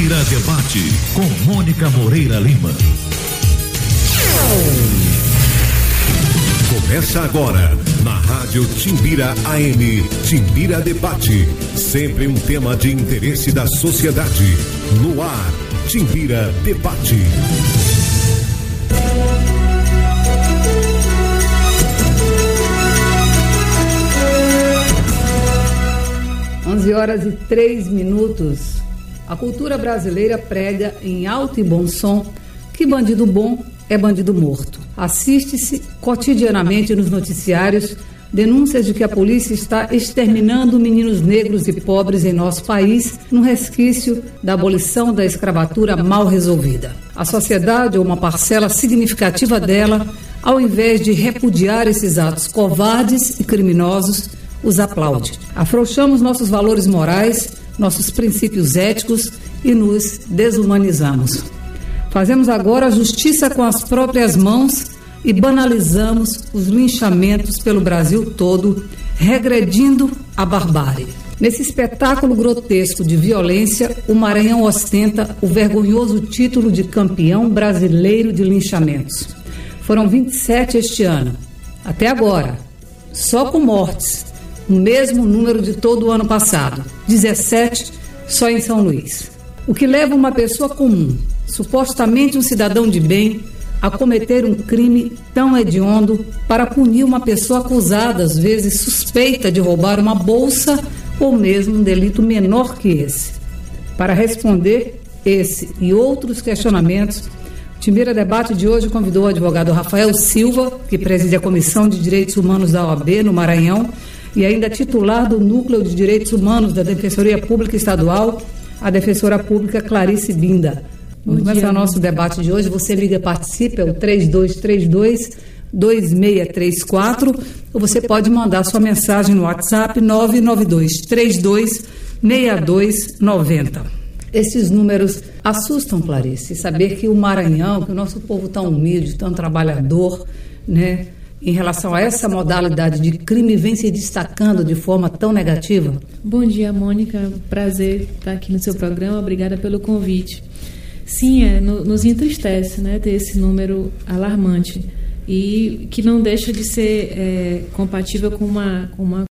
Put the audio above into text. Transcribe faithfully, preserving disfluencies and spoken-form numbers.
Timbira Debate com Mônica Moreira Lima. Começa agora na Rádio Timbira A M, Timbira Debate, sempre um tema de interesse da sociedade. No ar, Timbira Debate. onze horas e três minutos. A cultura brasileira prega em alto e bom som que bandido bom é bandido morto. Assiste-se cotidianamente nos noticiários denúncias de que a polícia está exterminando meninos negros e pobres em nosso país, num resquício da abolição da escravatura mal resolvida. A sociedade, ou uma parcela significativa dela, ao invés de repudiar esses atos covardes e criminosos, os aplaude. Afrouxamos nossos valores morais, nossos princípios éticos e nos desumanizamos. Fazemos agora a justiça com as próprias mãos e banalizamos os linchamentos pelo Brasil todo, regredindo a barbárie. Nesse espetáculo grotesco de violência, o Maranhão ostenta o vergonhoso título de campeão brasileiro de linchamentos. Foram vinte e sete este ano. Até agora, só com mortes, o mesmo número de todo o ano passado, dezessete só em São Luís. O que leva uma pessoa comum, supostamente um cidadão de bem, a cometer um crime tão hediondo para punir uma pessoa acusada, às vezes suspeita de roubar uma bolsa ou mesmo um delito menor que esse. Para responder esse e outros questionamentos, o Timbira Debate de hoje convidou o advogado Rafael Silva, que preside a Comissão de Direitos Humanos da O A B no Maranhão e ainda titular do Núcleo de Direitos Humanos da Defensoria Pública Estadual, a defensora pública Clarice Binda. Vamos começar o nosso debate de hoje. Você liga, participa, é o três dois três dois, dois seis três quatro, ou você pode mandar sua mensagem no WhatsApp nove nove dois três dois seis dois nove zero. Esses números assustam, Clarice, saber que o Maranhão, que o nosso povo tão humilde, tão trabalhador, né, em relação a essa modalidade de crime, vem se destacando de forma tão negativa? Bom dia, Mônica. Prazer estar aqui no seu programa. Obrigada pelo convite. Sim, é, no, nos entristece, né, ter esse número alarmante e que não deixa de ser é, compatível com uma, com uma